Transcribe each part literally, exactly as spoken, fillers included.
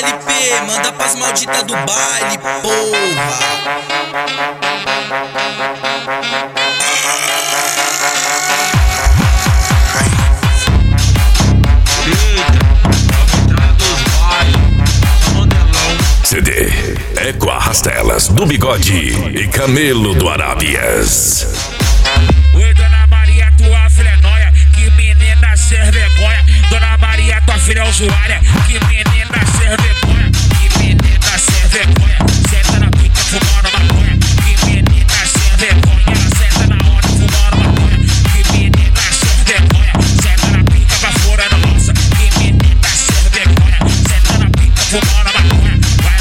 L P, manda pras malditas do baile, porra. C D é com Arrastelas do Bigode e Camelo do Arábias. Oi, Dona Maria, tua filha é nóia, que menina sem vergonha. Dona Maria, tua filha é usuária, que menina sem vergonha. Que menina sem vergonha, senta na pica fumando maconha. Que menina sem vergonha, senta na onda fumando maconha. Que menina sem vergonha, senta na pica pra fora da nossa. Que menina sem vergonha, senta na pica fumando maconha.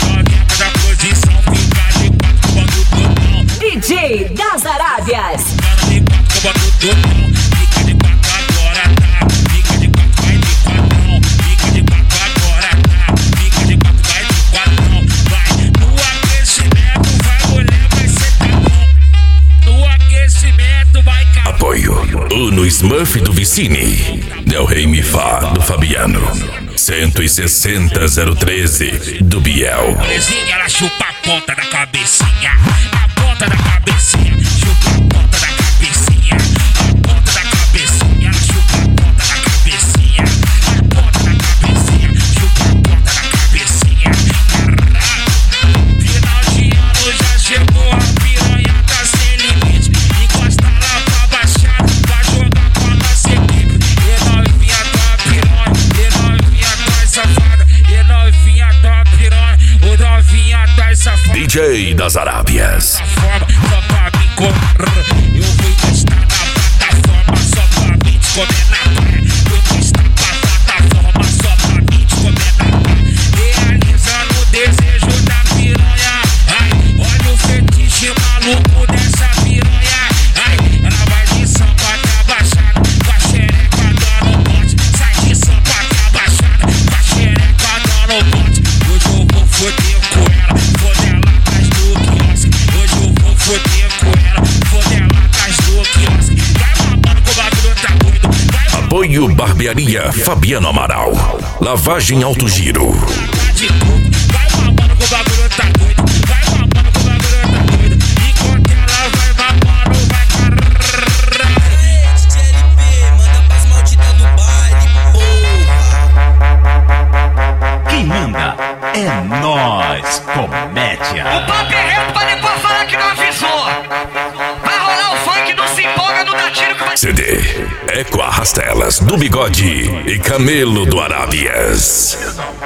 D J das Arábias. Fica de quatro agora, tá? Fica de quatro, vai de quatro. Fica de quatro agora, tá? Fica de quatro, vai de quatro. Vai no aquecimento, vai mulher, vai ser tá bom. No aquecimento, vai cair. Apoio Uno Smurf do Vicine, Del Rey Mi Fá do Fabiano, cento e sessenta zero treze do Biel. Molezinha, ela chupa a ponta da cabecinha. A ponta da cabecinha, chupa a ponta da cabecinha. A ponta da cabecinha, ela chupa a ponta da cabecinha. A ponta da cabecinha, chupa a ponta da cabecinha. Caralho, final de ano já chegou, a piranha tá sem limite. Encosta lá pra baixar, vai jogar com a nossa equipe. E novinha tá piranha, e novinha tá safada. E novinha tá piranha, o novinha tá safada. D J das Arábias. Só pra me correr, eu vou testar na plataforma. Só pra me descomer na praia. Vou testar pra plataforma. Só pra me descomer na praia. Realizando o desejo da piranha. Ai, olha o fetiche maluco dessa piranha. Ai, ela vai de samba até baixada, com a xereca dando bote. Sai de samba até baixada, com a xereca dando bote. Hoje eu vou foder com ela, foder ela atrás do quiosque. Hoje eu vou foder com ela, foder ela atrás do quiosque. Vai mamando que o bagulho tá doido. Vai Apoio Barbearia Fabiano Amaral, lavagem alto giro. de tudo. Vai mamando que o bagulho tá doido. Vai mamando que o bagulho tá doido. Enquanto ela vai mamando, vai caralho. D J L P, manda pras malditas do baile, porra. Quem manda é nós, comédia. O papo é reto pra depois falar que não avisou. Vai rolar o funk, não se empolga, não dá tiro que vai... C D é com Arrastelas do Bigode e Camelo do Arábias.